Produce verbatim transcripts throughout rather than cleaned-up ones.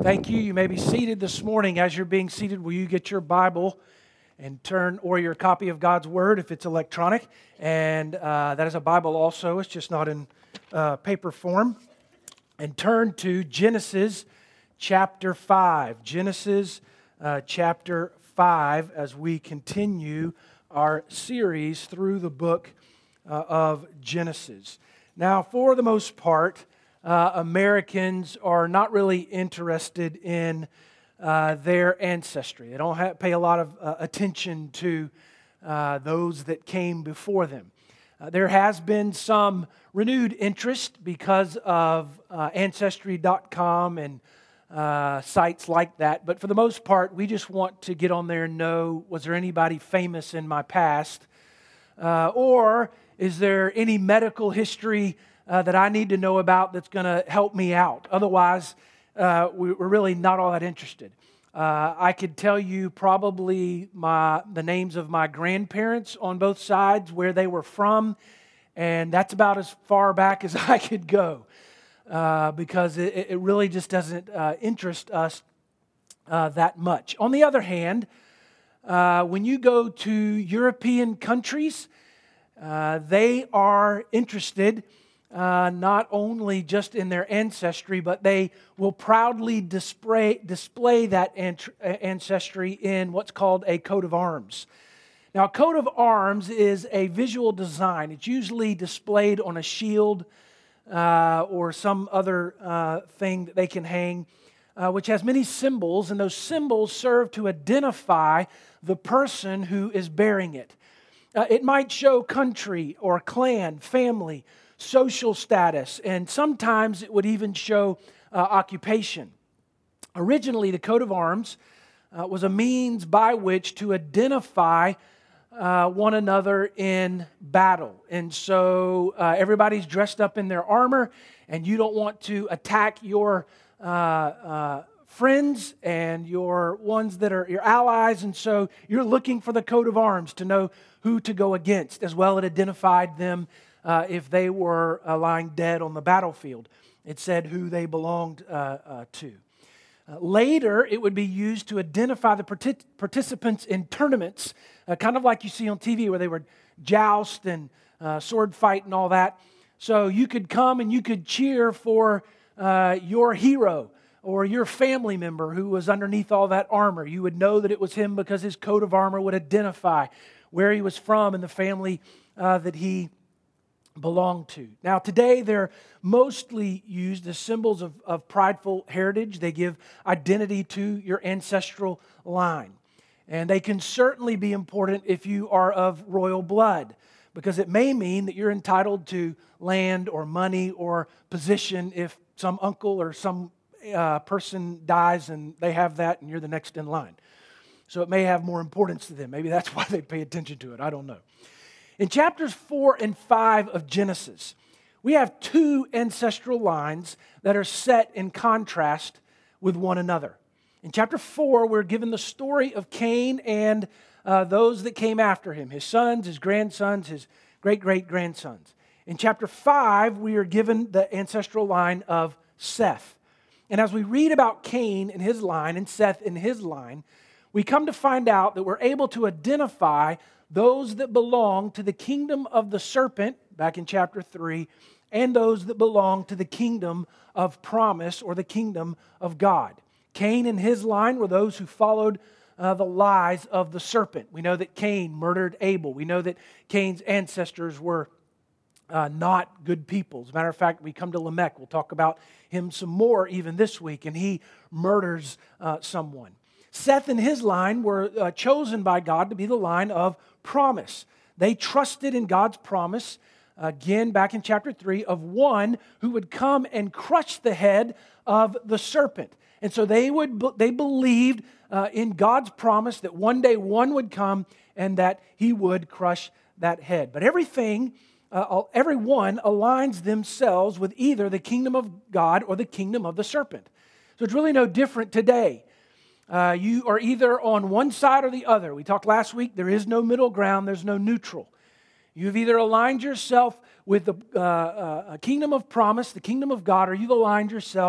Thank you. You may be seated this morning. As you're being seated, will you get your Bible and turn, or your copy of God's Word if it's electronic? And uh, that is a Bible also. It's just not in uh, paper form. And turn to Genesis chapter five. Genesis uh, chapter five as we continue our series through the book uh, of Genesis. Now, for the most part, Uh, Americans are not really interested in uh, their ancestry. They don't have, pay a lot of uh, attention to uh, those that came before them. Uh, there has been some renewed interest because of uh, Ancestry dot com and uh, sites like that. But for the most part, we just want to get on there and know, was there anybody famous in my past? Uh, or is there any medical history Uh, that I need to know about that's going to help me out? Otherwise, uh, we, we're really not all that interested. Uh, I could tell you probably my the names of my grandparents on both sides, where they were from, and that's about as far back as I could go uh, because it, it really just doesn't uh, interest us uh, that much. On the other hand, uh, when you go to European countries, uh, they are interested Uh, not only just in their ancestry, but they will proudly display, display that ant- ancestry in what's called a coat of arms. Now, a coat of arms is a visual design. It's usually displayed on a shield uh, or some other uh, thing that they can hang, uh, which has many symbols, and those symbols serve to identify the person who is bearing it. Uh, it might show country or clan, family, social status, and sometimes it would even show uh, occupation. Originally, the coat of arms uh, was a means by which to identify uh, one another in battle. And so uh, everybody's dressed up in their armor, and you don't want to attack your uh, uh, friends and your ones that are your allies, and so you're looking for the coat of arms to know who to go against. As well, it identified them Uh, if they were uh, lying dead on the battlefield. It said who they belonged uh, uh, to. Uh, later, it would be used to identify the partic- participants in tournaments, uh, kind of like you see on T V where they would joust and uh, sword fight and all that. So you could come and you could cheer for uh, your hero or your family member who was underneath all that armor. You would know that it was him because his coat of armor would identify where he was from and the family uh, that he belong to. Now, today they're mostly used as symbols of, of prideful heritage. They give identity to your ancestral line. And they can certainly be important if you are of royal blood, because it may mean that you're entitled to land or money or position if some uncle or some uh, person dies and they have that and you're the next in line. So it may have more importance to them. Maybe that's why they pay attention to it. I don't know. In chapters four and five of Genesis, we have two ancestral lines that are set in contrast with one another. In chapter four, we're given the story of Cain and uh, those that came after him, his sons, his grandsons, his great-great-grandsons. In chapter five, we are given the ancestral line of Seth. And as we read about Cain and his line and Seth and his line, we come to find out that we're able to identify those that belong to the kingdom of the serpent, back in chapter three, and those that belong to the kingdom of promise or the kingdom of God. Cain and his line were those who followed uh, the lies of the serpent. We know that Cain murdered Abel. We know that Cain's ancestors were uh, not good people. As a matter of fact, we come to Lamech. We'll talk about him some more even this week, and he murders uh, someone. Seth and his line were uh, chosen by God to be the line of promise. They trusted in God's promise, again back in chapter three, of one who would come and crush the head of the serpent. And so they would they believed uh, in God's promise that one day one would come and that he would crush that head. But everything, uh, everyone aligns themselves with either the kingdom of God or the kingdom of the serpent. So it's really no different today. Uh, you are either on one side or the other. We talked last week, there is no middle ground, there's no neutral. You've either aligned yourself with the uh, uh, kingdom of promise, the kingdom of God, or you've aligned yourself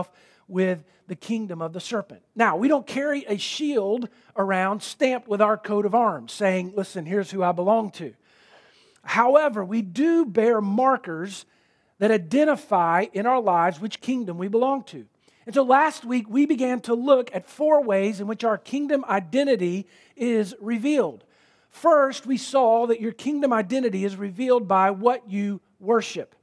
with the kingdom of the serpent. Now, we don't carry a shield around stamped with our coat of arms saying, listen, here's who I belong to. However, we do bear markers that identify in our lives which kingdom we belong to. And so last week, we began to look at four ways in which our kingdom identity is revealed. First, we saw that your kingdom identity is revealed by what you worship.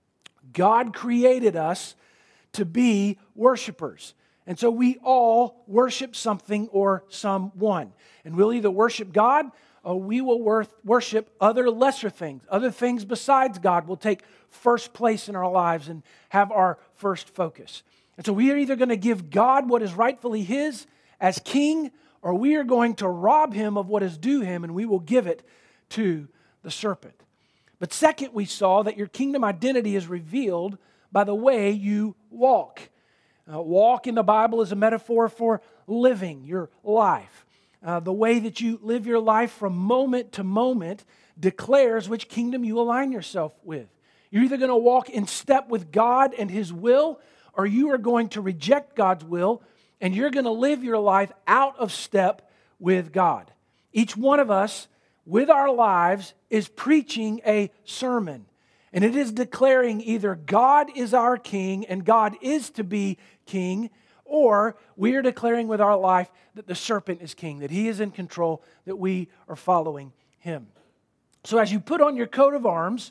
God created us to be worshipers. And so we all worship something or someone. And we'll either worship God or we will worship other lesser things. Other things besides God will take first place in our lives and have our first focus. And so we are either going to give God what is rightfully His as King, or we are going to rob Him of what is due Him, and we will give it to the serpent. But second, we saw that your kingdom identity is revealed by the way you walk. Uh, walk in the Bible is a metaphor for living your life. Uh, the way that you live your life from moment to moment declares which kingdom you align yourself with. You're either going to walk in step with God and His will, or you are going to reject God's will, and you're going to live your life out of step with God. Each one of us, with our lives, is preaching a sermon. And it is declaring either God is our King and God is to be King, or we are declaring with our life that the serpent is king, that he is in control, that we are following him. So as you put on your coat of arms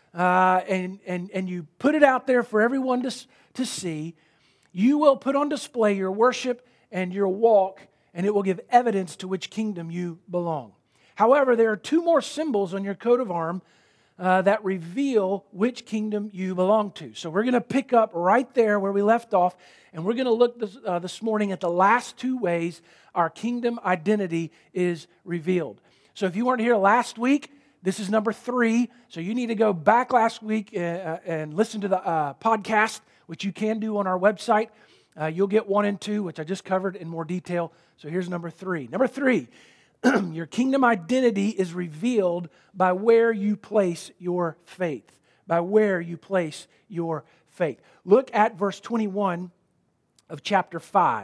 uh, and, and, and you put it out there for everyone to, to see, you will put on display your worship and your walk, and it will give evidence to which kingdom you belong. However, there are two more symbols on your coat of arms uh, that reveal which kingdom you belong to. So we're going to pick up right there where we left off, and we're going to look this, uh, this morning at the last two ways our kingdom identity is revealed. So if you weren't here last week, this is number three. So you need to go back last week uh, and listen to the uh, podcast, which you can do on our website. Uh, you'll get one and two, which I just covered in more detail. So here's number three. Number three, your kingdom identity is revealed by where you place your faith. By where you place your faith. Look at verse twenty-one of chapter five.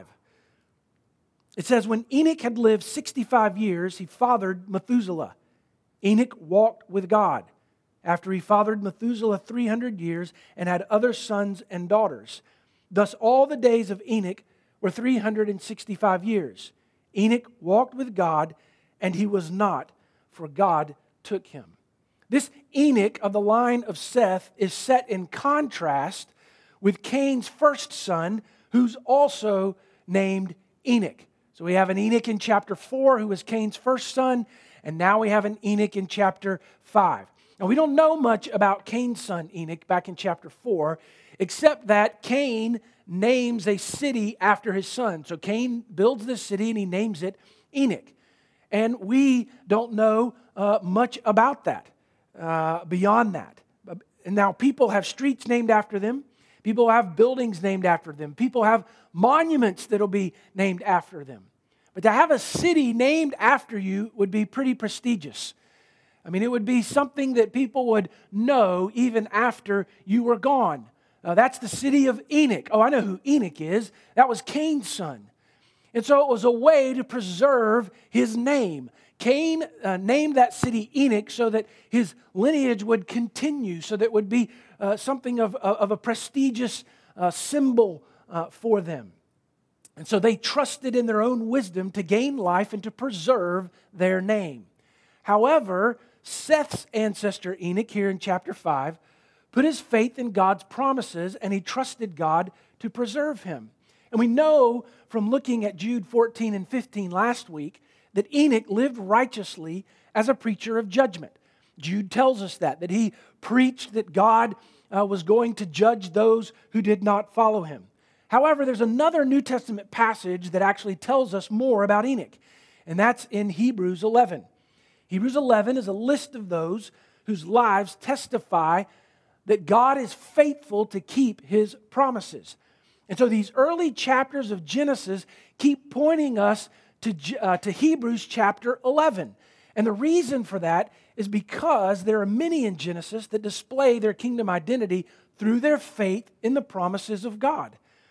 It says, when Enoch had lived sixty-five years, he fathered Methuselah. Enoch walked with God after he fathered Methuselah three hundred years and had other sons and daughters. Thus all the days of Enoch were three hundred sixty-five years. Enoch walked with God, and he was not, for God took him. This Enoch of the line of Seth is set in contrast with Cain's first son, who's also named Enoch. So we have an Enoch in chapter four, who was Cain's first son, and now we have an Enoch in chapter five. Now we don't know much about Cain's son Enoch back in chapter four, except that Cain names a city after his son. So Cain builds this city and he names it Enoch. And we don't know uh, much about that, uh, beyond that. And now people have streets named after them. People have buildings named after them. People have monuments that will be named after them. But to have a city named after you would be pretty prestigious. I mean, it would be something that people would know even after you were gone. Uh, that's the city of Enoch. Oh, I know who Enoch is. That was Cain's son. And so it was a way to preserve his name. Cain uh, named that city Enoch so that his lineage would continue, so that it would be uh, something of, of a prestigious uh, symbol uh, for them. And so they trusted in their own wisdom to gain life and to preserve their name. However, Seth's ancestor Enoch, here in chapter five, put his faith in God's promises, and he trusted God to preserve him. And we know from looking at Jude fourteen and fifteen last week that Enoch lived righteously as a preacher of judgment. Jude tells us that, that he preached that God uh, was going to judge those who did not follow him. However, there's another New Testament passage that actually tells us more about Enoch, and that's in Hebrews eleven. Hebrews eleven is a list of those whose lives testify that God is faithful to keep His promises. And so these early chapters of Genesis keep pointing us to, uh, to Hebrews chapter eleven. And the reason for that is because there are many in Genesis that display their kingdom identity through their faith in the promises of God.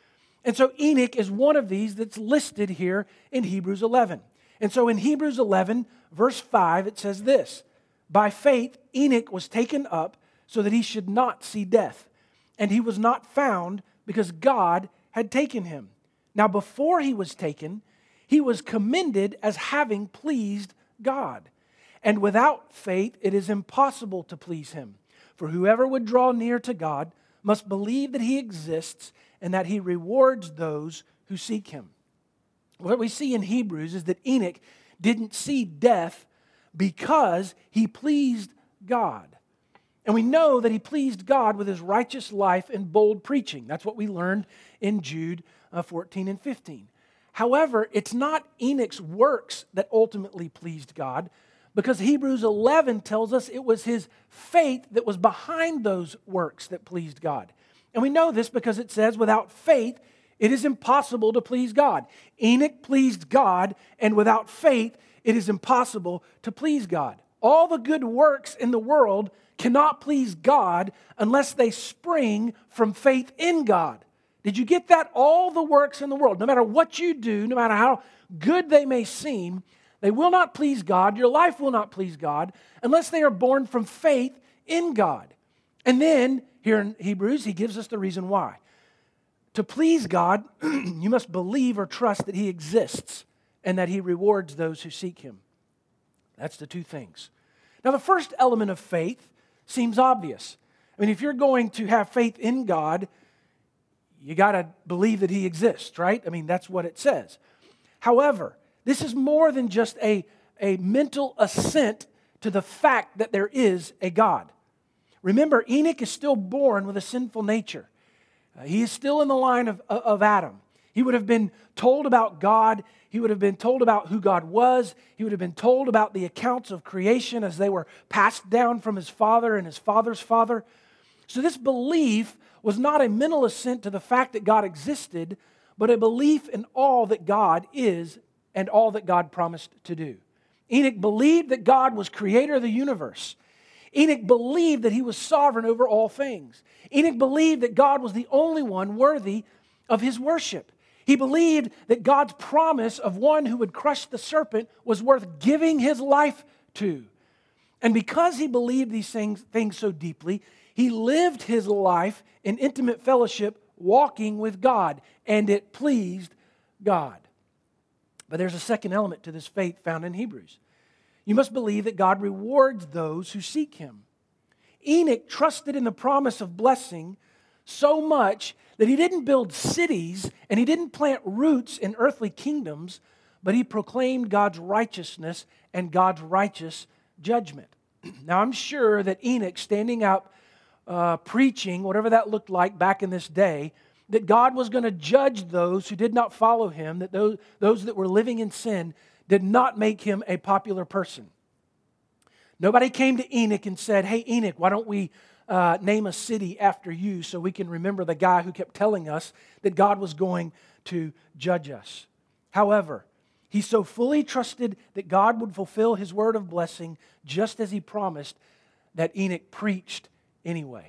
And so Enoch is one of these that's listed here in Hebrews eleven. And so in Hebrews eleven, verse five, it says this, "By faith Enoch was taken up so that he should not see death. And he was not found because God had taken him. Now before he was taken, he was commended as having pleased God. And without faith it is impossible to please him. For whoever would draw near to God must believe that he exists and that he rewards those who seek him." What we see in Hebrews is that Enoch didn't see death because he pleased God. And we know that he pleased God with his righteous life and bold preaching. That's what we learned in Jude uh, fourteen and fifteen. However, it's not Enoch's works that ultimately pleased God, because Hebrews eleven tells us it was his faith that was behind those works that pleased God. And we know this because it says, without faith, it is impossible to please God. Enoch pleased God, and without faith, it is impossible to please God. All the good works in the world cannot please God unless they spring from faith in God. Did you get that? All the works in the world, no matter what you do, no matter how good they may seem, they will not please God. Your life will not please God unless they are born from faith in God. And then, here in Hebrews, he gives us the reason why. To please God, you must believe or trust that he exists and that he rewards those who seek him. That's the two things. Now, the first element of faith seems obvious. I mean, if you're going to have faith in God, you got to believe that he exists, right? I mean, that's what it says. However, this is more than just a, a mental assent to the fact that there is a God. Remember, Enoch is still born with a sinful nature. Uh, he is still in the line of, of Adam. He would have been told about God. He would have been told about who God was. He would have been told about the accounts of creation as they were passed down from his father and his father's father. So this belief was not a mental assent to the fact that God existed, but a belief in all that God is and all that God promised to do. Enoch believed that God was creator of the universe. Enoch believed that he was sovereign over all things. Enoch believed that God was the only one worthy of his worship. He believed that God's promise of one who would crush the serpent was worth giving his life to. And because he believed these things, things so deeply, he lived his life in intimate fellowship, walking with God, and it pleased God. But there's a second element to this faith found in Hebrews. You must believe that God rewards those who seek him. Enoch trusted in the promise of blessing so much that he didn't build cities and he didn't plant roots in earthly kingdoms, but he proclaimed God's righteousness and God's righteous judgment. Now, I'm sure that Enoch, standing up, uh, preaching, whatever that looked like back in this day, that God was going to judge those who did not follow him, that those, those that were living in sin did not make him a popular person. Nobody came to Enoch and said, "Hey, Enoch, why don't we uh, name a city after you so we can remember the guy who kept telling us that God was going to judge us." However, he so fully trusted that God would fulfill his word of blessing just as he promised that Enoch preached anyway.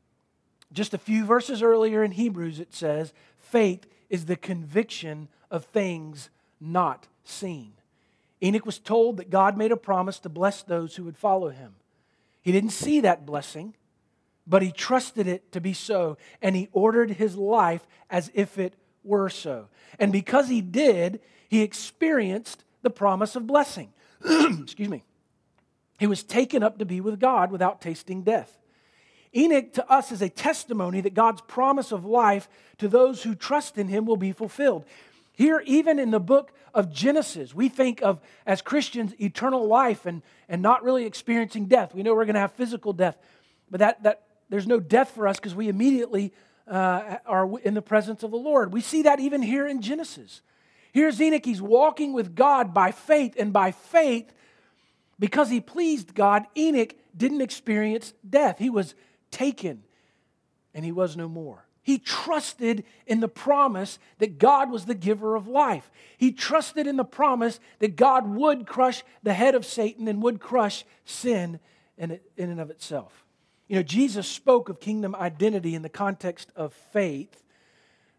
Just a few verses earlier in Hebrews it says, faith is the conviction of things not seen. Enoch was told that God made a promise to bless those who would follow him. He didn't see that blessing, but he trusted it to be so, and he ordered his life as if it were so. And because he did, he experienced the promise of blessing. Excuse me. He was taken up to be with God without tasting death. Enoch to us is a testimony that God's promise of life to those who trust in him will be fulfilled. Here, even in the book of Genesis, we think of, as Christians, eternal life and, and not really experiencing death. We know we're going to have physical death, but that, that there's no death for us because we immediately uh, are in the presence of the Lord. We see that even here in Genesis. Here's Enoch, he's walking with God by faith, and by faith, because he pleased God, Enoch didn't experience death. He was taken, and he was no more. He trusted in the promise that God was the giver of life. He trusted in the promise that God would crush the head of Satan and would crush sin in, it, in and of itself. You know, Jesus spoke of kingdom identity in the context of faith.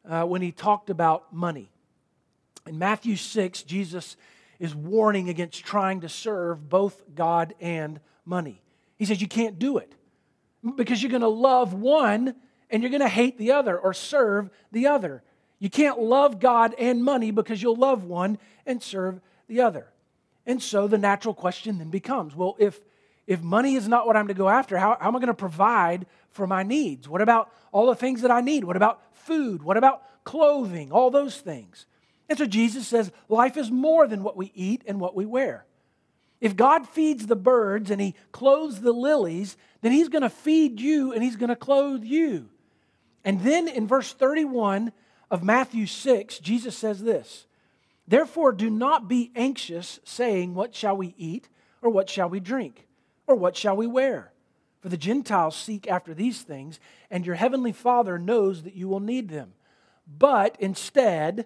uh, when he talked about money. In Matthew six, Jesus is warning against trying to serve both God and money. He says you can't do it because you're going to love one and you're going to hate the other or serve the other. You can't love God and money because you'll love one and serve the other. And so the natural question then becomes, well, if, if money is not what I'm to go after, how, how am I going to provide for my needs? What about all the things that I need? What about food? What about clothing? All those things. And so Jesus says life is more than what we eat and what we wear. If God feeds the birds and He clothes the lilies, then He's going to feed you and He's going to clothe you. And then in verse thirty-one of Matthew six, Jesus says this, "Therefore do not be anxious, saying, what shall we eat, or what shall we drink, or what shall we wear? For the Gentiles seek after these things, and your heavenly Father knows that you will need them. But instead,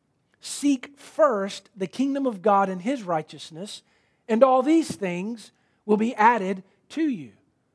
seek first the kingdom of God and His righteousness, and all these things will be added to you."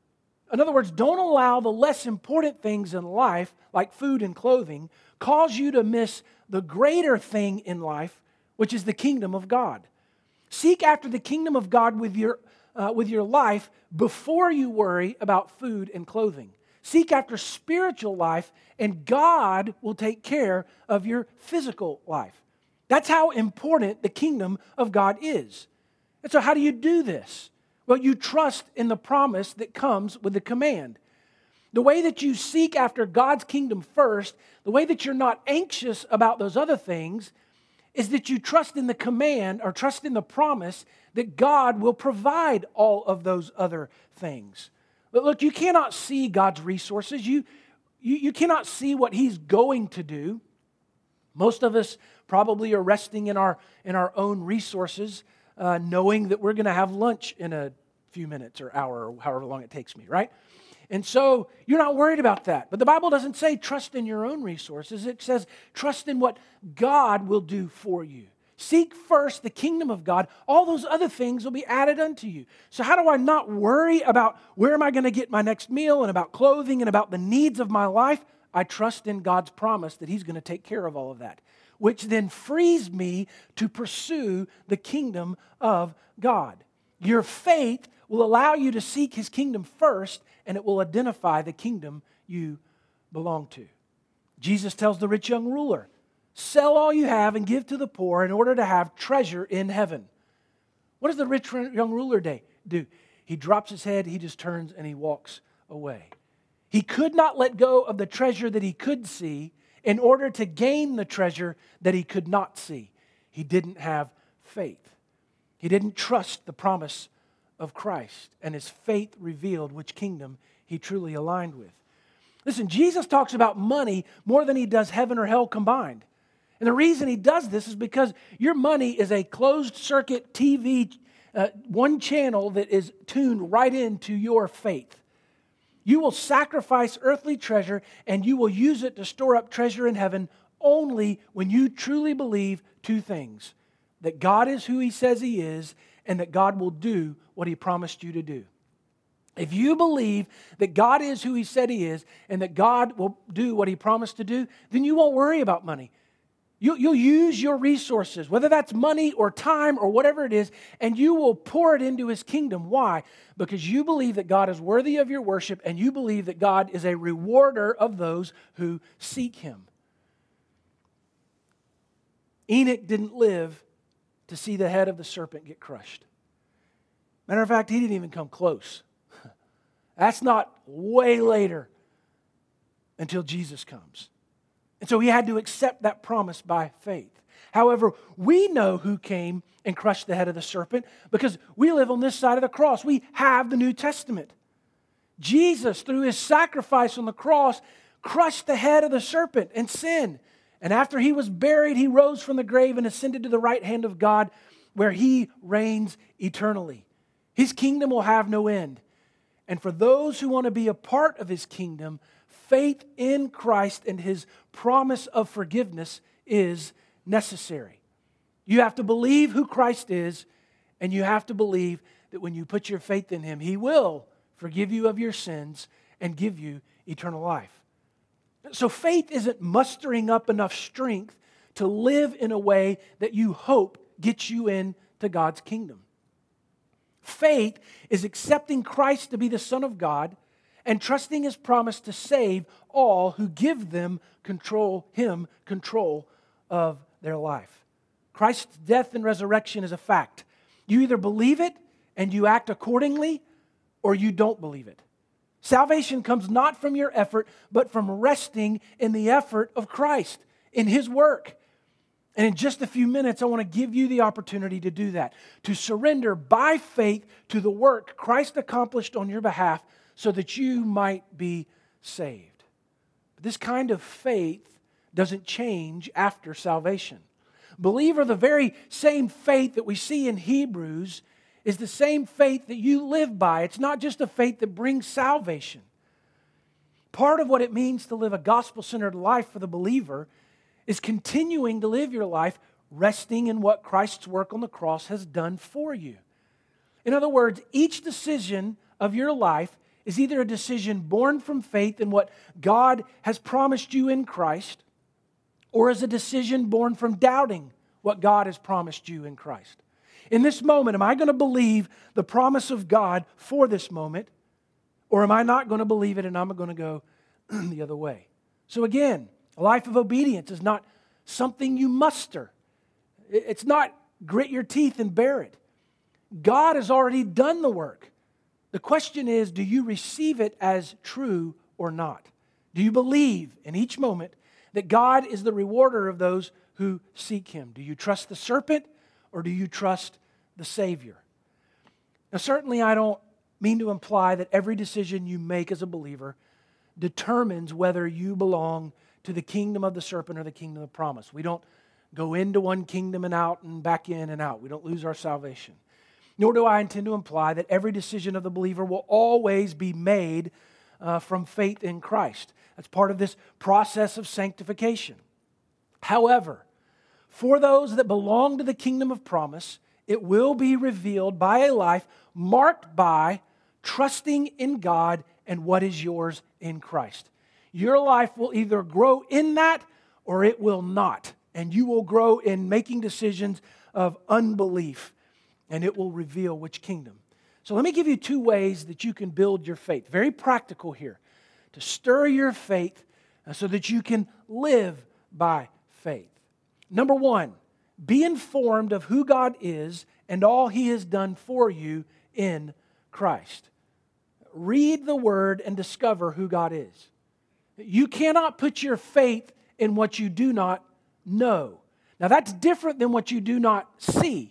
In other words, don't allow the less important things in life, like food and clothing, cause you to miss the greater thing in life, which is the kingdom of God. Seek after the kingdom of God with your, uh, with your life before you worry about food and clothing. Seek after spiritual life, and God will take care of your physical life. That's how important the kingdom of God is. And so how do you do this? Well, you trust in the promise that comes with the command. The way that you seek after God's kingdom first, the way that you're not anxious about those other things, is that you trust in the command or trust in the promise that God will provide all of those other things. But look, you cannot see God's resources. You, you, you cannot see what He's going to do. Most of us probably are resting in our, in our own resources, uh, knowing that we're going to have lunch in a few minutes or hour or however long it takes me, right? And so you're not worried about that. But the Bible doesn't say trust in your own resources. It says trust in what God will do for you. Seek first the kingdom of God. All those other things will be added unto you. So how do I not worry about where am I going to get my next meal and about clothing and about the needs of my life? I trust in God's promise that He's going to take care of all of that, which then frees me to pursue the kingdom of God. Your faith will allow you to seek His kingdom first, and it will identify the kingdom you belong to. Jesus tells the rich young ruler, sell all you have and give to the poor in order to have treasure in heaven. What does the rich young ruler do? He drops his head, he just turns, and he walks away. He could not let go of the treasure that he could see in order to gain the treasure that he could not see. He didn't have faith. He didn't trust the promise of Christ, and his faith revealed which kingdom he truly aligned with. Listen, Jesus talks about money more than He does heaven or hell combined. And the reason He does this is because your money is a closed-circuit T V, uh, one channel that is tuned right into your faith. You will sacrifice earthly treasure, and you will use it to store up treasure in heaven only when you truly believe two things: that God is who He says He is, and that God will do what He promised you to do. If you believe that God is who He said He is, and that God will do what He promised to do, then you won't worry about money. You, you'll use your resources, whether that's money or time or whatever it is, and you will pour it into His kingdom. Why? Because you believe that God is worthy of your worship, and you believe that God is a rewarder of those who seek Him. Enoch didn't live to see the head of the serpent get crushed. Matter of fact, he didn't even come close. That's not way later until Jesus comes. And so he had to accept that promise by faith. However, we know who came and crushed the head of the serpent because we live on this side of the cross. We have the New Testament. Jesus, through His sacrifice on the cross, crushed the head of the serpent and sin. And after He was buried, He rose from the grave and ascended to the right hand of God, where He reigns eternally. His kingdom will have no end. And for those who want to be a part of His kingdom, faith in Christ and His promise of forgiveness is necessary. You have to believe who Christ is, and you have to believe that when you put your faith in Him, He will forgive you of your sins and give you eternal life. So faith isn't mustering up enough strength to live in a way that you hope gets you into God's kingdom. Faith is accepting Christ to be the Son of God and trusting His promise to save all who give them control, Him control of their life. Christ's death and resurrection is a fact. You either believe it and you act accordingly, or you don't believe it. Salvation comes not from your effort, but from resting in the effort of Christ, in His work. And in just a few minutes, I want to give you the opportunity to do that, to surrender by faith to the work Christ accomplished on your behalf so that you might be saved. But this kind of faith doesn't change after salvation. Believer, the very same faith that we see in Hebrews is the same faith that you live by. It's not just a faith that brings salvation. Part of what it means to live a gospel-centered life for the believer is continuing to live your life resting in what Christ's work on the cross has done for you. In other words, each decision of your life is either a decision born from faith in what God has promised you in Christ, or is a decision born from doubting what God has promised you in Christ. In this moment, am I going to believe the promise of God for this moment, or am I not going to believe it and I'm going to go the other way? So again, a life of obedience is not something you muster. It's not grit your teeth and bear it. God has already done the work. The question is, do you receive it as true or not? Do you believe in each moment that God is the rewarder of those who seek Him? Do you trust the serpent or do you trust the Savior? Now, certainly I don't mean to imply that every decision you make as a believer determines whether you belong to the kingdom of the serpent or the kingdom of promise. We don't go into one kingdom and out and back in and out. We don't lose our salvation. Nor do I intend to imply that every decision of the believer will always be made uh, from faith in Christ. That's part of this process of sanctification. However, for those that belong to the kingdom of promise, it will be revealed by a life marked by trusting in God and what is yours in Christ. Your life will either grow in that or it will not. And you will grow in making decisions of unbelief. And it will reveal which kingdom. So let me give you two ways that you can build your faith. Very practical here. To stir your faith so that you can live by faith. Number one, be informed of who God is and all He has done for you in Christ. Read the Word and discover who God is. You cannot put your faith in what you do not know. Now that's different than what you do not see.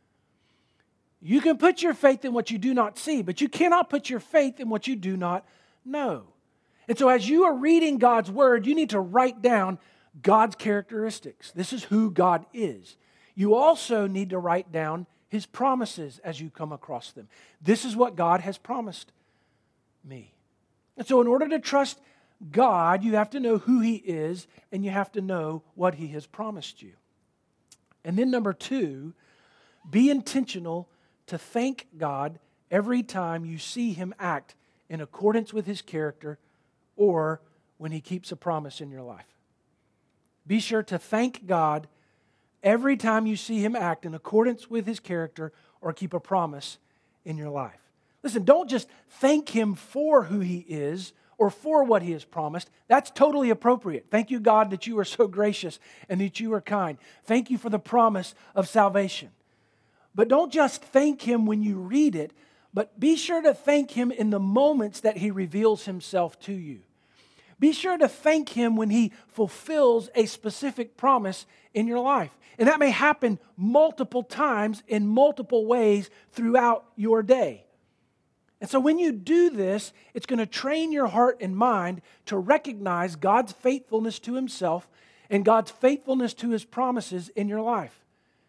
You can put your faith in what you do not see, but you cannot put your faith in what you do not know. And so as you are reading God's Word, you need to write down God's characteristics. This is who God is. You also need to write down His promises as you come across them. This is what God has promised me. And so in order to trust God, you have to know who He is and you have to know what He has promised you. And then number two, be intentional to thank God every time you see Him act in accordance with His character or when He keeps a promise in your life. Be sure to thank God every time you see Him act in accordance with His character or keep a promise in your life. Listen, don't just thank Him for who He is or for what He has promised. That's totally appropriate. Thank you, God, that you are so gracious and that you are kind. Thank you for the promise of salvation. But don't just thank Him when you read it, but be sure to thank Him in the moments that He reveals Himself to you. Be sure to thank Him when He fulfills a specific promise in your life. And that may happen multiple times in multiple ways throughout your day. And so when you do this, it's going to train your heart and mind to recognize God's faithfulness to Himself and God's faithfulness to His promises in your life.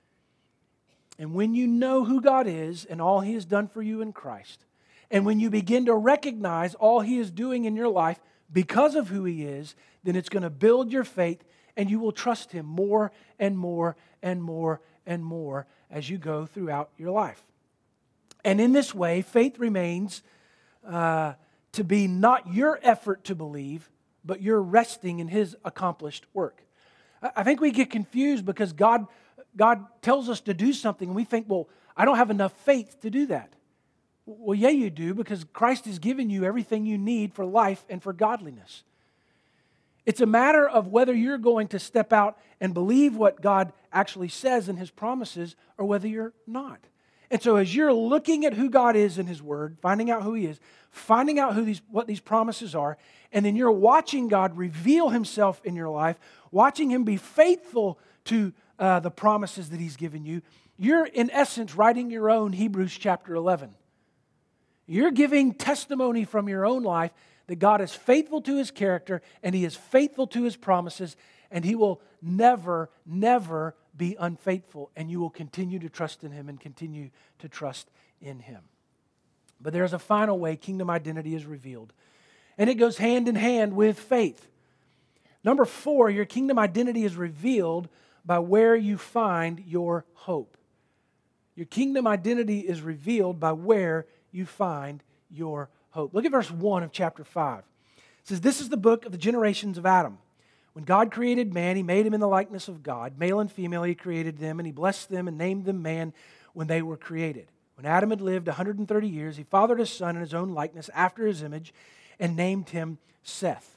And when you know who God is and all He has done for you in Christ, and when you begin to recognize all He is doing in your life because of who He is, then it's going to build your faith and you will trust Him more and more and more and more as you go throughout your life. And in this way, faith remains uh, to be not your effort to believe, but you're resting in His accomplished work. I think we get confused because God, God tells us to do something and we think, well, I don't have enough faith to do that. Well, yeah, you do, because Christ has given you everything you need for life and for godliness. It's a matter of whether you're going to step out and believe what God actually says in His promises or whether you're not. And so as you're looking at who God is in His Word, finding out who He is, finding out who these, what these promises are, and then you're watching God reveal Himself in your life, watching Him be faithful to uh, the promises that He's given you, you're in essence writing your own Hebrews chapter eleven. You're giving testimony from your own life that God is faithful to His character and He is faithful to His promises, and He will never, never be unfaithful, and you will continue to trust in Him and continue to trust in Him. But there's a final way kingdom identity is revealed, and it goes hand in hand with faith. Number four, your kingdom identity is revealed by where you find your hope. Your kingdom identity is revealed by where you find your hope. Look at verse one of chapter five. It says, "This is the book of the generations of Adam. When God created man, He made him in the likeness of God. Male and female He created them, and He blessed them and named them man when they were created. When Adam had lived one hundred thirty years, he fathered a son in his own likeness after his image and named him Seth."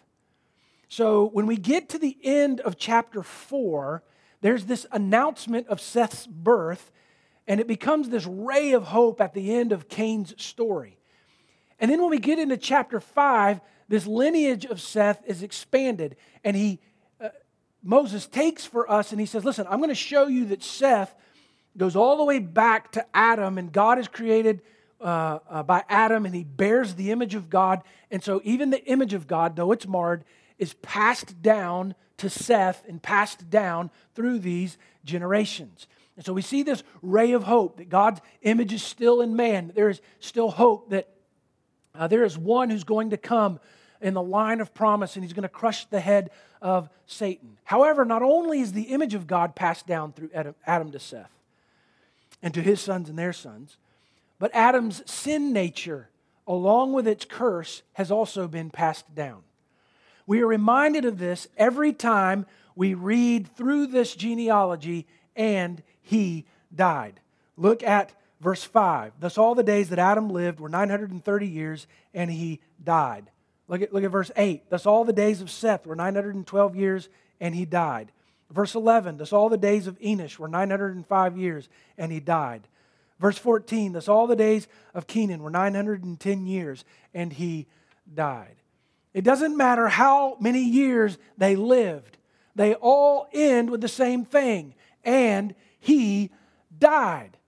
So when we get to the end of chapter four, there's this announcement of Seth's birth, and it becomes this ray of hope at the end of Cain's story. And then when we get into chapter five, this lineage of Seth is expanded, and he uh, Moses takes for us and he says, listen, I'm going to show you that Seth goes all the way back to Adam, and God is created uh, uh, by Adam, and he bears the image of God. And so even the image of God, though it's marred, is passed down to Seth and passed down through these generations. And so we see this ray of hope that God's image is still in man. There is still hope that uh, there is one who's going to come in the line of promise, and He's going to crush the head of Satan. However, not only is the image of God passed down through Adam, Adam to Seth and to his sons and their sons, but Adam's sin nature, along with its curse, has also been passed down. We are reminded of this every time we read through this genealogy, "and he died." Look at verse five. "Thus all the days that Adam lived were nine hundred thirty years, and he died." Look at, look at verse eight. "Thus all the days of Seth were nine hundred twelve years, and he died." Verse eleven. "Thus all the days of Enosh were nine hundred five years, and he died." Verse fourteen. "Thus all the days of Kenan were nine hundred ten years, and he died." It doesn't matter how many years they lived. They all end with the same thing. "And he died."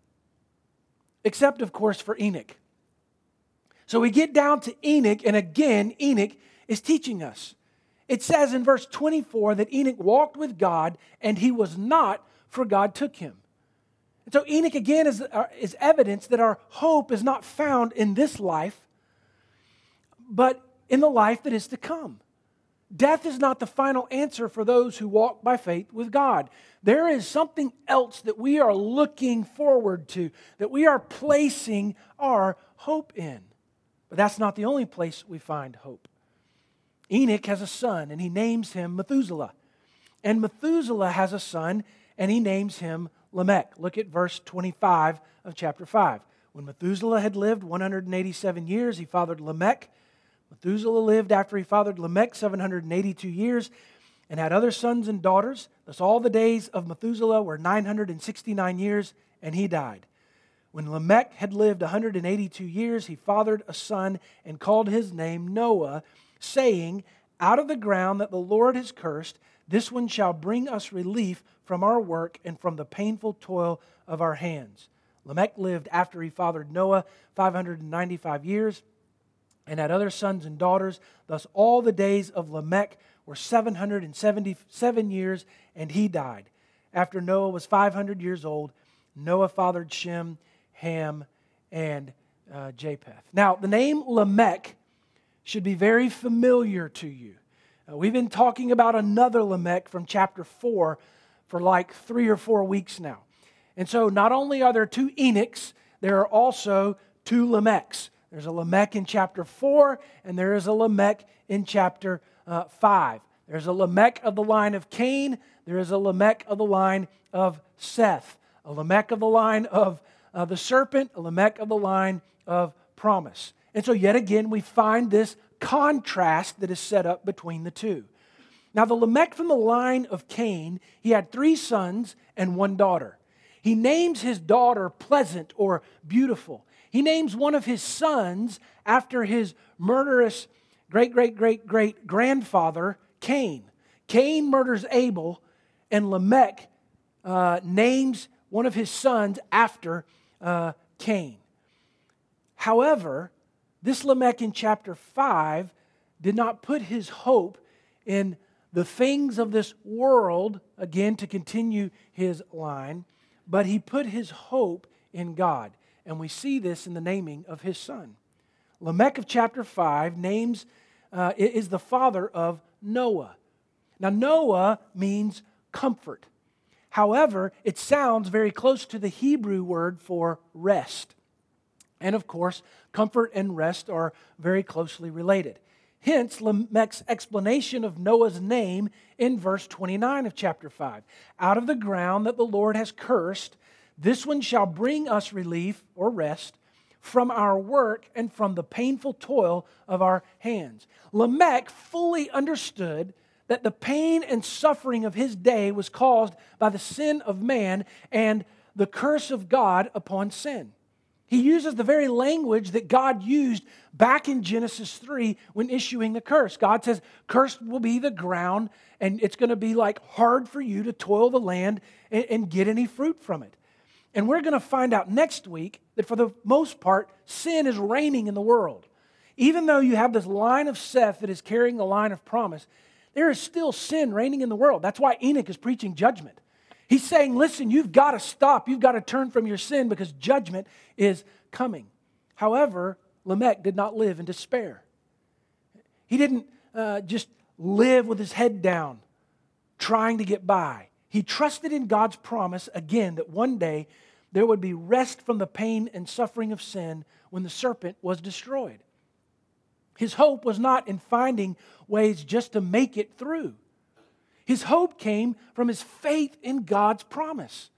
Except, of course, for Enoch. So we get down to Enoch, and again, Enoch is teaching us. It says in verse twenty-four that Enoch walked with God, and he was not, for God took him. And so Enoch again is, uh, is evidence that our hope is not found in this life, but in the life that is to come. Death is not the final answer for those who walk by faith with God. There is something else that we are looking forward to, that we are placing our hope in. But that's not the only place we find hope. Enoch has a son, and he names him Methuselah. And Methuselah has a son, and he names him Lamech. Look at verse twenty-five of chapter five. "When Methuselah had lived one hundred eighty-seven years, he fathered Lamech. Methuselah lived after he fathered Lamech seven hundred eighty-two years and had other sons and daughters. Thus all the days of Methuselah were nine hundred sixty-nine years, and he died. When Lamech had lived one hundred eighty-two years, he fathered a son and called his name Noah, saying, Out of the ground that the Lord has cursed, this one shall bring us relief from our work and from the painful toil of our hands. Lamech lived after he fathered Noah five hundred ninety-five years and had other sons and daughters. Thus all the days of Lamech were seven hundred seventy-seven years, and he died. After Noah was five hundred years old, Noah fathered Shem, Ham, and uh, Japheth. Now, the name Lamech should be very familiar to you. Uh, we've been talking about another Lamech from chapter four for like three or four weeks now. And so not only are there two Enochs, there are also two Lamechs. There's a Lamech in chapter four, and there is a Lamech in chapter uh, five. There's a Lamech of the line of Cain. There is a Lamech of the line of Seth. A Lamech of the line of uh, the serpent. A Lamech of the line of promise. And so yet again, we find this contrast that is set up between the two. Now, the Lamech from the line of Cain, he had three sons and one daughter. He names his daughter Pleasant or Beautiful. He names one of his sons after his murderous great-great-great-great-grandfather, Cain. Cain murders Abel, and Lamech uh, names one of his sons after uh, Cain. However, this Lamech in chapter five did not put his hope in the things of this world, again, to continue his line, but he put his hope in God. And we see this in the naming of his son. Lamech of chapter five names uh, is the father of Noah. Now, Noah means comfort. However, it sounds very close to the Hebrew word for rest. And of course, comfort and rest are very closely related. Hence, Lamech's explanation of Noah's name in verse twenty-nine of chapter five. Out of the ground that the Lord has cursed, this one shall bring us relief or rest from our work and from the painful toil of our hands. Lamech fully understood that the pain and suffering of his day was caused by the sin of man and the curse of God upon sin. He uses the very language that God used back in Genesis three when issuing the curse. God says, cursed will be the ground, and it's going to be like hard for you to toil the land and, and get any fruit from it. And we're going to find out next week that for the most part, sin is reigning in the world. Even though you have this line of Seth that is carrying the line of promise, there is still sin reigning in the world. That's why Enoch is preaching judgment. He's saying, listen, you've got to stop. You've got to turn from your sin because judgment is coming. However, Lamech did not live in despair. He didn't uh, just live with his head down, trying to get by. He trusted in God's promise, again, that one day there would be rest from the pain and suffering of sin when the serpent was destroyed. His hope was not in finding ways just to make it through. His hope came from his faith in God's promise.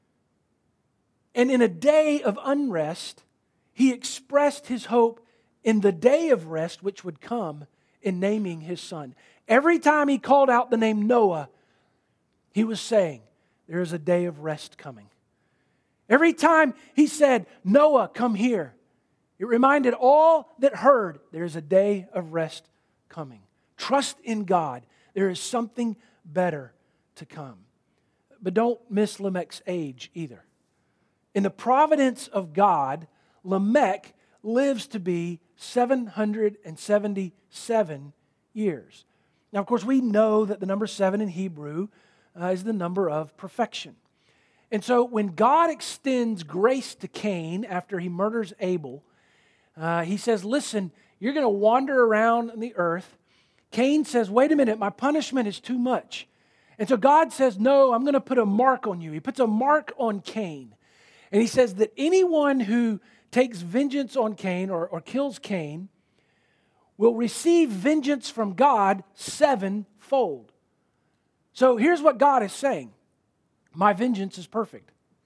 And in a day of unrest, he expressed his hope in the day of rest which would come in naming his son. Every time he called out the name Noah, he was saying, there is a day of rest coming. Every time he said, Noah, come here, it reminded all that heard, there is a day of rest coming. Trust in God. There is something better to come. But don't miss Lamech's age either. In the providence of God, Lamech lives to be seven hundred seventy-seven years. Now, of course, we know that the number seven in Hebrew uh, is the number of perfection. And so when God extends grace to Cain after he murders Abel, uh, he says, listen, you're going to wander around on the earth. Cain says, wait a minute, my punishment is too much. And so God says, no, I'm going to put a mark on you. He puts a mark on Cain. And he says that anyone who takes vengeance on Cain or, or kills Cain will receive vengeance from God sevenfold. So here's what God is saying. My vengeance is perfect.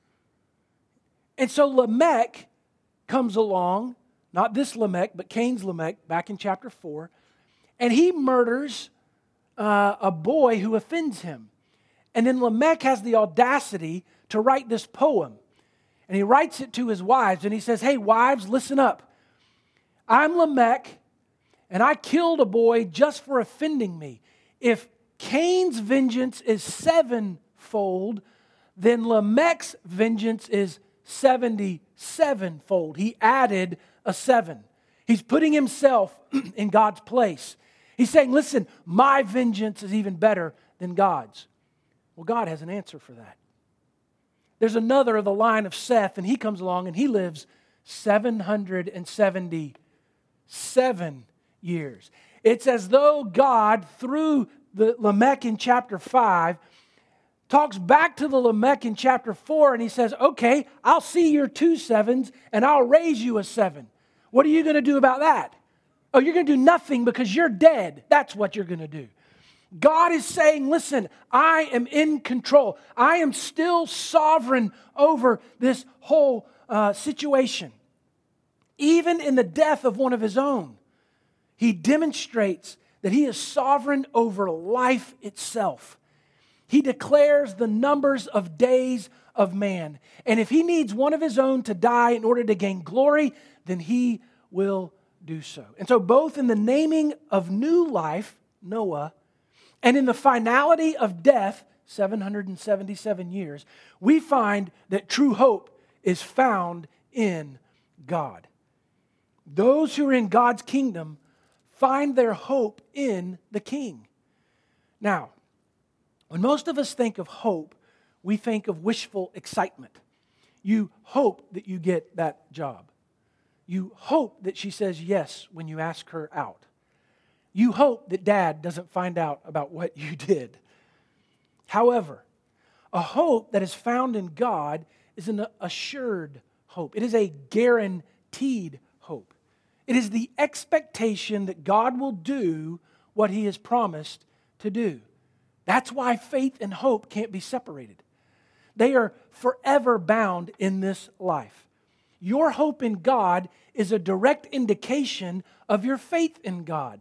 And so Lamech comes along, not this Lamech, but Cain's Lamech, back in chapter four, and he murders uh, a boy who offends him. And then Lamech has the audacity to write this poem. And he writes it to his wives, and he says, hey, wives, listen up. I'm Lamech, and I killed a boy just for offending me. If Cain's vengeance is sevenfold, then Lamech's vengeance is seventy-sevenfold. He added a seven. He's putting himself in God's place. He's saying, listen, my vengeance is even better than God's. Well, God has an answer for that. There's another of the line of Seth, and he comes along and he lives seven hundred seventy-seven years. It's as though God, through the Lamech in chapter five, talks back to the Lamech in chapter four, and he says, okay, I'll see your two sevens, and I'll raise you a seven. What are you going to do about that? Oh, you're going to do nothing because you're dead. That's what you're going to do. God is saying, listen, I am in control. I am still sovereign over this whole uh, situation. Even in the death of one of his own, he demonstrates that he is sovereign over life itself. He declares the numbers of days of man. And if he needs one of his own to die in order to gain glory, then he will do so. And so both in the naming of new life, Noah, and in the finality of death, seven hundred seventy-seven years, we find that true hope is found in God. Those who are in God's kingdom find their hope in the King. Now, when most of us think of hope, we think of wishful excitement. You hope that you get that job. You hope that she says yes when you ask her out. You hope that dad doesn't find out about what you did. However, a hope that is found in God is an assured hope. It is a guaranteed hope. It is the expectation that God will do what He has promised to do. That's why faith and hope can't be separated. They are forever bound in this life. Your hope in God is a direct indication of your faith in God.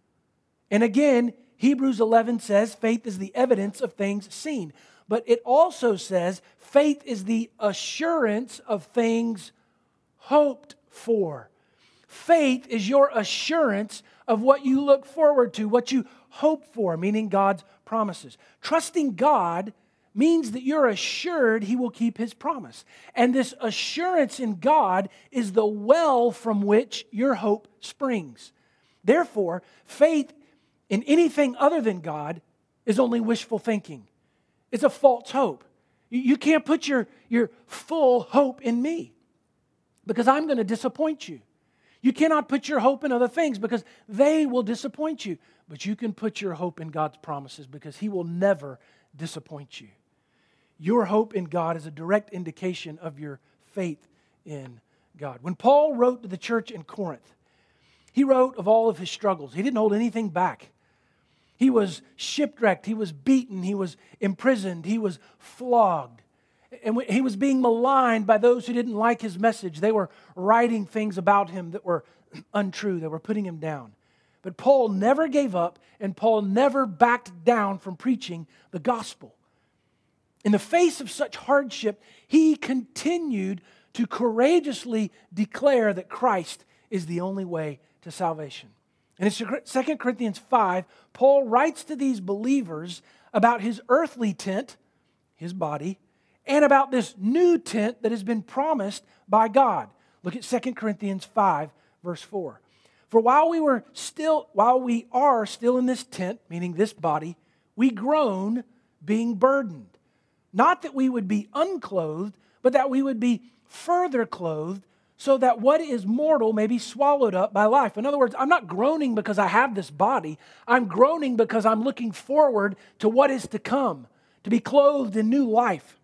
And again, Hebrews eleven says faith is the evidence of things seen. But it also says faith is the assurance of things hoped for. Faith is your assurance of what you look forward to, what you hope for, meaning God's promises. Trusting God means that you're assured He will keep His promise. And this assurance in God is the well from which your hope springs. Therefore, faith in anything other than God is only wishful thinking. It's a false hope. You can't put your, your full hope in me because I'm going to disappoint you. You cannot put your hope in other things because they will disappoint you. But you can put your hope in God's promises because He will never disappoint you. Your hope in God is a direct indication of your faith in God. When Paul wrote to the church in Corinth, he wrote of all of his struggles. He didn't hold anything back. He was shipwrecked. He was beaten. He was imprisoned. He was flogged. And he was being maligned by those who didn't like his message. They were writing things about him that were untrue. They were putting him down. But Paul never gave up, and Paul never backed down from preaching the gospel. In the face of such hardship, he continued to courageously declare that Christ is the only way to salvation. And in Second Corinthians five, Paul writes to these believers about his earthly tent, his body, and about this new tent that has been promised by God. Look at Second Corinthians five, verse four. For while we were still, while we are still in this tent, meaning this body, we groan, being burdened. Not that we would be unclothed, but that we would be further clothed, so that what is mortal may be swallowed up by life. In other words, I'm not groaning because I have this body. I'm groaning because I'm looking forward to what is to come, to be clothed in new life.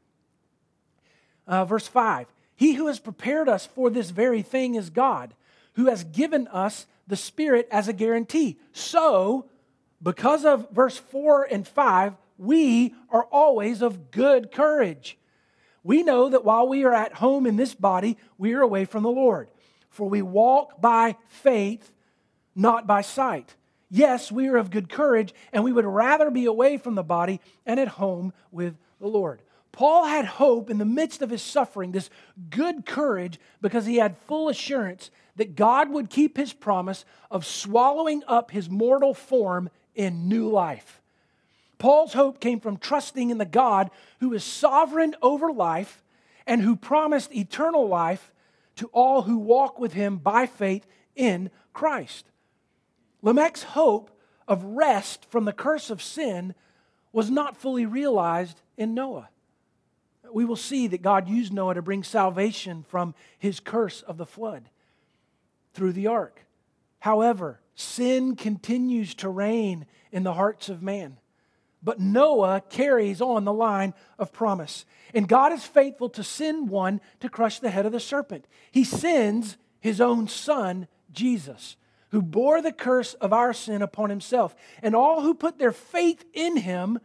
Uh, verse five, He who has prepared us for this very thing is God, who has given us the Spirit as a guarantee. So, because of verse four and five, we are always of good courage. We know that while we are at home in this body, we are away from the Lord. For we walk by faith, not by sight. Yes, we are of good courage, and we would rather be away from the body and at home with the Lord. Paul had hope in the midst of his suffering, this good courage, because he had full assurance that God would keep His promise of swallowing up his mortal form in new life. Paul's hope came from trusting in the God who is sovereign over life and who promised eternal life to all who walk with Him by faith in Christ. Lamech's hope of rest from the curse of sin was not fully realized in Noah. We will see that God used Noah to bring salvation from his curse of the flood through the ark. However, sin continues to reign in the hearts of man. But Noah carries on the line of promise. And God is faithful to send one to crush the head of the serpent. He sends His own Son, Jesus, who bore the curse of our sin upon himself. And all who put their faith in him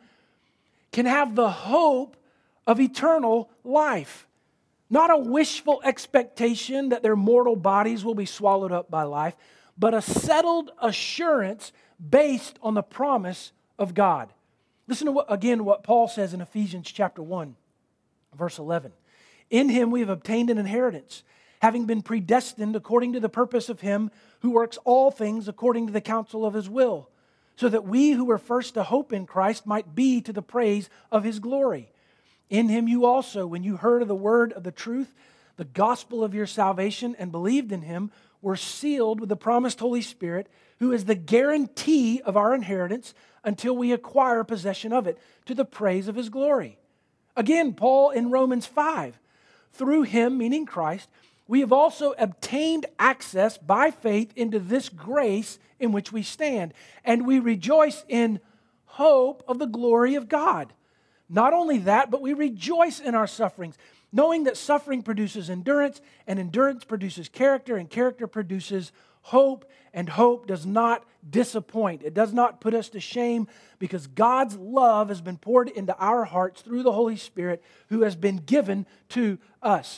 can have the hope of eternal life. Not a wishful expectation that their mortal bodies will be swallowed up by life, but a settled assurance based on the promise of God. Listen to what, again what Paul says in Ephesians chapter one, verse eleven. In him we have obtained an inheritance, having been predestined according to the purpose of him who works all things according to the counsel of his will, so that we who were first to hope in Christ might be to the praise of his glory. In him you also, when you heard of the word of the truth, the gospel of your salvation, and believed in him, were sealed with the promised Holy Spirit, who is the guarantee of our inheritance until we acquire possession of it, to the praise of his glory. Again, Paul in Romans five, through him, meaning Christ, we have also obtained access by faith into this grace in which we stand, and we rejoice in hope of the glory of God. Not only that, but we rejoice in our sufferings, knowing that suffering produces endurance, and endurance produces character, and character produces hope, and hope does not disappoint. It does not put us to shame, because God's love has been poured into our hearts through the Holy Spirit who has been given to us.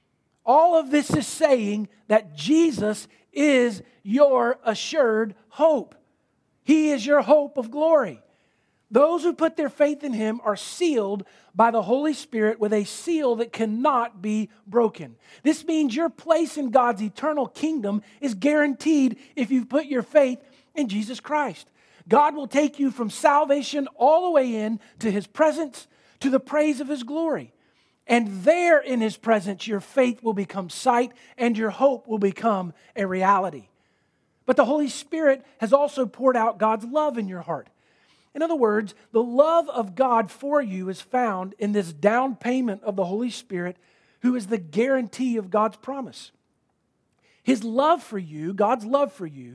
All of this is saying that Jesus is your assured hope. He is your hope of glory. Those who put their faith in him are sealed by the Holy Spirit with a seal that cannot be broken. This means your place in God's eternal kingdom is guaranteed if you've put your faith in Jesus Christ. God will take you from salvation all the way in to his presence, to the praise of his glory. And there in his presence, your faith will become sight and your hope will become a reality. But the Holy Spirit has also poured out God's love in your heart. In other words, the love of God for you is found in this down payment of the Holy Spirit, who is the guarantee of God's promise. His love for you, God's love for you,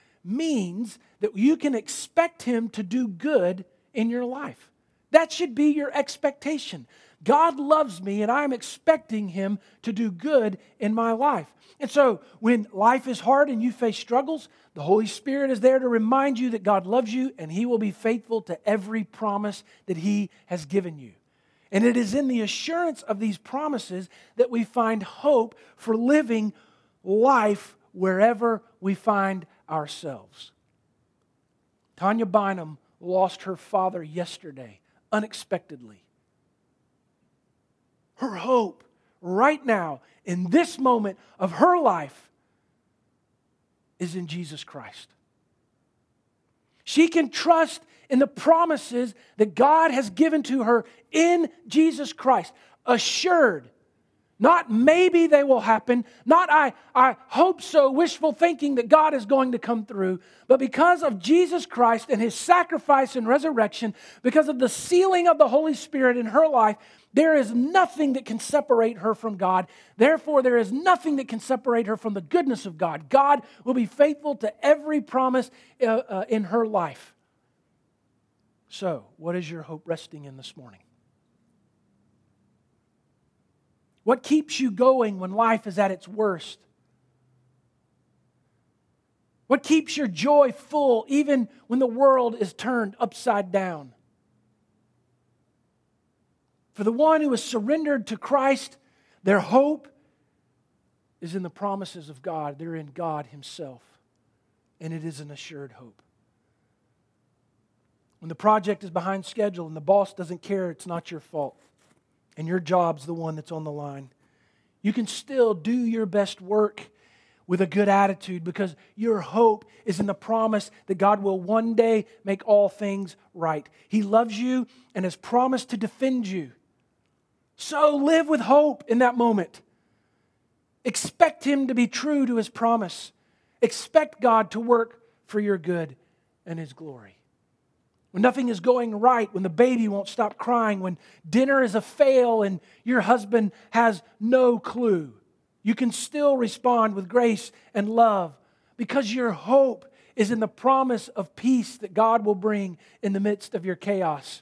means that you can expect him to do good in your life. That should be your expectation. God loves me and I'm expecting him to do good in my life. And so when life is hard and you face struggles, the Holy Spirit is there to remind you that God loves you and he will be faithful to every promise that he has given you. And it is in the assurance of these promises that we find hope for living life wherever we find ourselves. Tanya Bynum lost her father yesterday, unexpectedly. Her hope right now, in this moment of her life, is in Jesus Christ. She can trust in the promises that God has given to her in Jesus Christ, assured. Not maybe they will happen, not I, I hope so, wishful thinking that God is going to come through, but because of Jesus Christ and his sacrifice and resurrection, because of the sealing of the Holy Spirit in her life, there is nothing that can separate her from God. Therefore, there is nothing that can separate her from the goodness of God. God will be faithful to every promise uh, uh, in her life. So, what is your hope resting in this morning? What keeps you going when life is at its worst? What keeps your joy full even when the world is turned upside down? For the one who is surrendered to Christ, their hope is in the promises of God. They're in God himself. And it is an assured hope. When the project is behind schedule and the boss doesn't care, it's not your fault. And your job's the one that's on the line. You can still do your best work with a good attitude because your hope is in the promise that God will one day make all things right. He loves you and has promised to defend you. So live with hope in that moment. Expect him to be true to his promise. Expect God to work for your good and his glory. When nothing is going right, when the baby won't stop crying, when dinner is a fail and your husband has no clue, you can still respond with grace and love because your hope is in the promise of peace that God will bring in the midst of your chaos.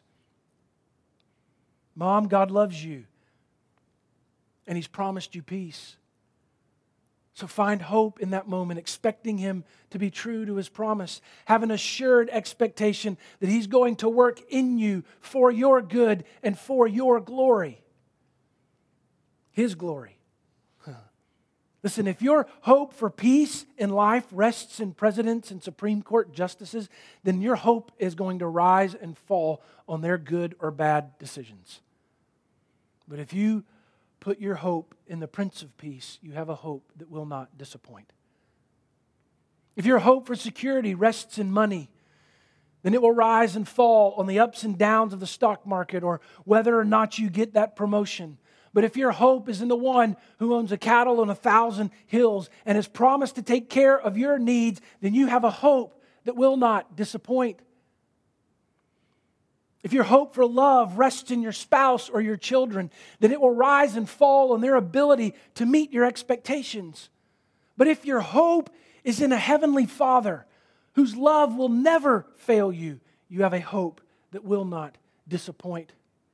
Mom, God loves you and he's promised you peace. So find hope in that moment, expecting Him to be true to His promise. Have an assured expectation that He's going to work in you for your good and for your glory. His glory. Listen, if your hope for peace in life rests in presidents and Supreme Court justices, then your hope is going to rise and fall on their good or bad decisions. But if you put your hope in the Prince of Peace, you have a hope that will not disappoint. If your hope for security rests in money, then it will rise and fall on the ups and downs of the stock market or whether or not you get that promotion. But if your hope is in the one who owns a cattle on a thousand hills and has promised to take care of your needs, then you have a hope that will not disappoint. If your hope for love rests in your spouse or your children, then it will rise and fall on their ability to meet your expectations. But if your hope is in a heavenly Father whose love will never fail you, you have a hope that will not disappoint.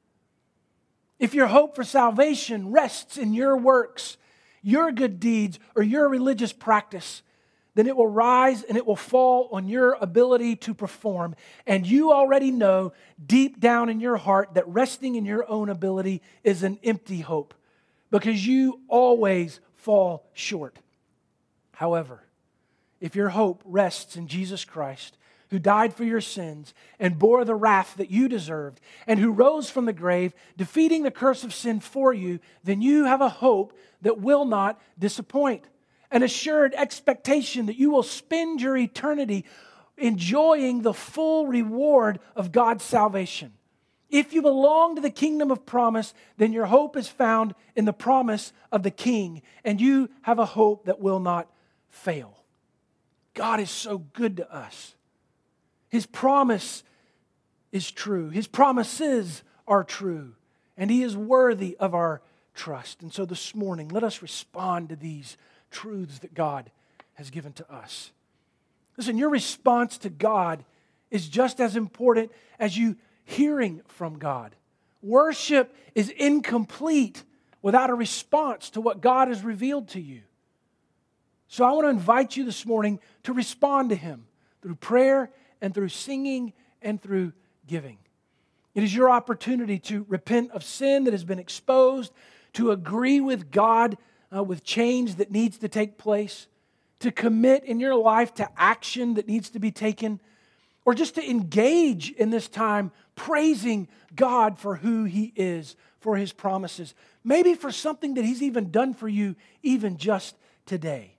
If your hope for salvation rests in your works, your good deeds, or your religious practice, then it will rise and it will fall on your ability to perform. And you already know deep down in your heart that resting in your own ability is an empty hope because you always fall short. However, if your hope rests in Jesus Christ, who died for your sins and bore the wrath that you deserved, and who rose from the grave, defeating the curse of sin for you, then you have a hope that will not disappoint. An assured expectation that you will spend your eternity enjoying the full reward of God's salvation. If you belong to the kingdom of promise, then your hope is found in the promise of the King, and you have a hope that will not fail. God is so good to us. His promise is true. His promises are true. And He is worthy of our trust. And so this morning, let us respond to these truths that God has given to us. Listen, your response to God is just as important as you hearing from God. Worship is incomplete without a response to what God has revealed to you. So I want to invite you this morning to respond to Him through prayer and through singing and through giving. It is your opportunity to repent of sin that has been exposed, to agree with God uh, with change that needs to take place, to commit in your life to action that needs to be taken, or just to engage in this time praising God for who He is, for His promises, maybe for something that He's even done for you even just today.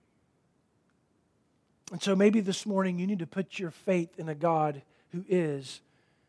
And so maybe this morning you need to put your faith in a God who is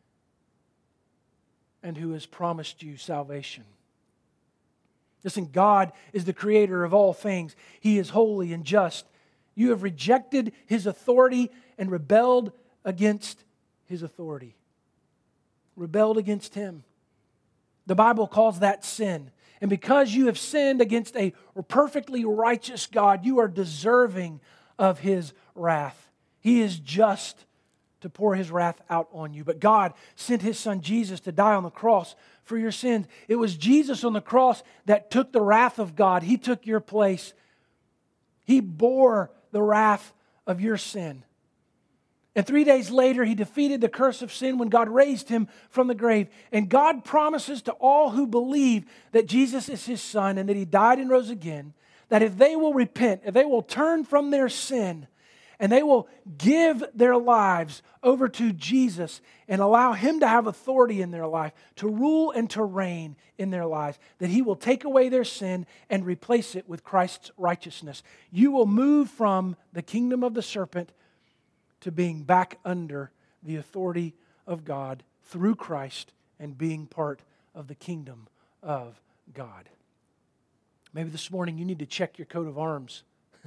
and who has promised you salvation. Listen, God is the creator of all things. He is holy and just. You have rejected His authority and rebelled against His authority. Rebelled against Him. The Bible calls that sin. And because you have sinned against a perfectly righteous God, you are deserving of His wrath. He is just to pour His wrath out on you. But God sent His Son Jesus to die on the cross for your sins. It was Jesus on the cross that took the wrath of God. He took your place. He bore the wrath of your sin. And three days later, He defeated the curse of sin when God raised Him from the grave. And God promises to all who believe that Jesus is His Son and that He died and rose again, that if they will repent, if they will turn from their sin, and they will give their lives over to Jesus and allow Him to have authority in their life, to rule and to reign in their lives, that He will take away their sin and replace it with Christ's righteousness. You will move from the kingdom of the serpent to being back under the authority of God through Christ and being part of the kingdom of God. Maybe this morning you need to check your coat of arms.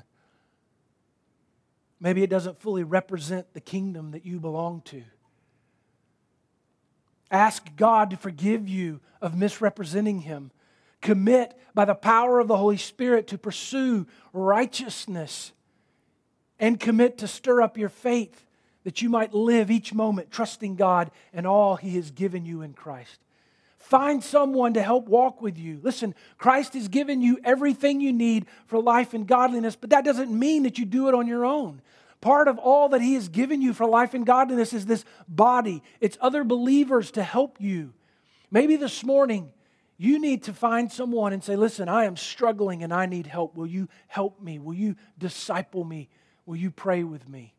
Maybe it doesn't fully represent the kingdom that you belong to. Ask God to forgive you of misrepresenting Him. Commit by the power of the Holy Spirit to pursue righteousness. And commit to stir up your faith that you might live each moment trusting God and all He has given you in Christ. Find someone to help walk with you. Listen, Christ has given you everything you need for life and godliness, but that doesn't mean that you do it on your own. Part of all that He has given you for life and godliness is this body. It's other believers to help you. Maybe this morning you need to find someone and say, listen, I am struggling and I need help. Will you help me? Will you disciple me? Will you pray with me?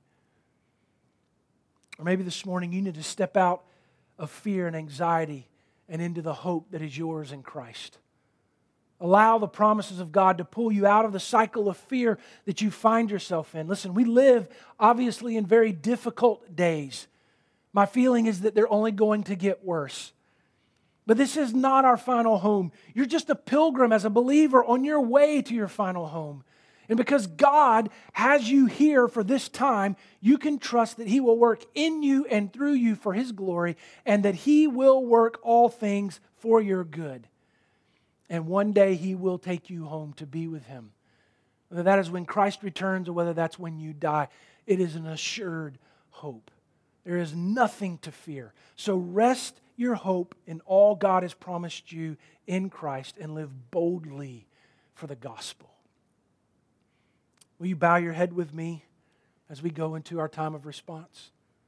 Or maybe this morning you need to step out of fear and anxiety and into the hope that is yours in Christ. Allow the promises of God to pull you out of the cycle of fear that you find yourself in. Listen, we live obviously in very difficult days. My feeling is that they're only going to get worse. But this is not our final home. You're just a pilgrim as a believer on your way to your final home. And because God has you here for this time, you can trust that He will work in you and through you for His glory, and that He will work all things for your good. And one day He will take you home to be with Him. Whether that is when Christ returns or whether that's when you die, it is an assured hope. There is nothing to fear. So rest your hope in all God has promised you in Christ and live boldly for the gospel. Will you bow your head with me as we go into our time of response?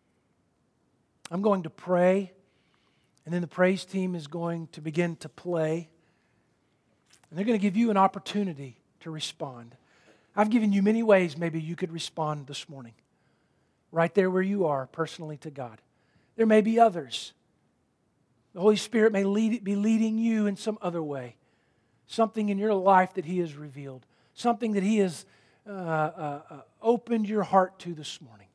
I'm going to pray, and then the praise team is going to begin to play. And they're going to give you an opportunity to respond. I've given you many ways maybe you could respond this morning. Right there where you are, personally to God. There may be others. The Holy Spirit may lead, be leading you in some other way. Something in your life that He has revealed. Something that He has uh, uh, uh, opened your heart to this morning.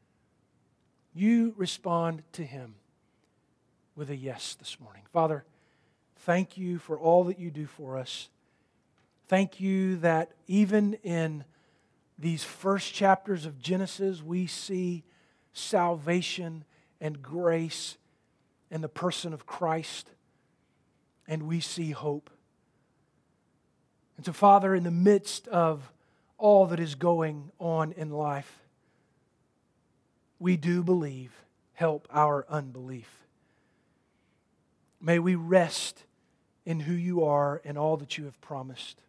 You respond to Him with a yes this morning. Father, thank You for all that You do for us. Thank You that even in these first chapters of Genesis, we see salvation and grace in the person of Christ, and we see hope. And so, Father, in the midst of all that is going on in life, we do believe. Help our unbelief. May we rest in who You are and all that You have promised.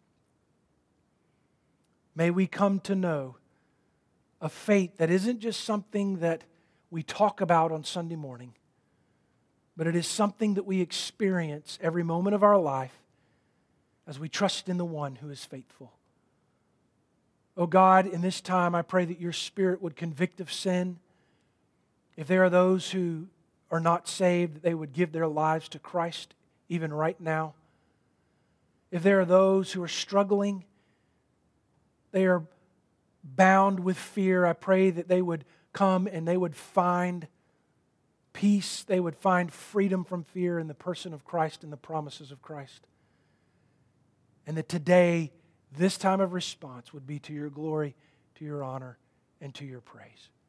May we come to know a faith that isn't just something that we talk about on Sunday morning, but it is something that we experience every moment of our life as we trust in the one who is faithful. Oh God, in this time I pray that Your Spirit would convict of sin. If there are those who are not saved, that they would give their lives to Christ even right now. If there are those who are struggling, they are bound with fear, I pray that they would come and they would find peace. They would find freedom from fear in the person of Christ and the promises of Christ. And that today, this time of response would be to Your glory, to Your honor, and to Your praise.